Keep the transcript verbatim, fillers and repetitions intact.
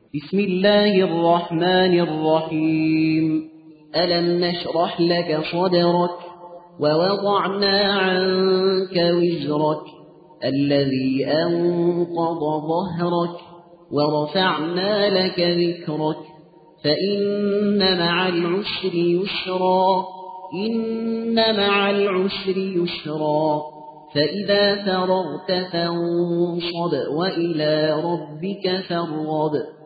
بسم الله الرحمن الرحيم ألم نشرح لك صدرك ووضعنا عنك وزرك الذي أنقض ظهرك ورفعنا لك ذكرك فإن مع العسر يسرا إن مع العسر يسرا فإذا فرغت فانصب وإلى ربك فارغب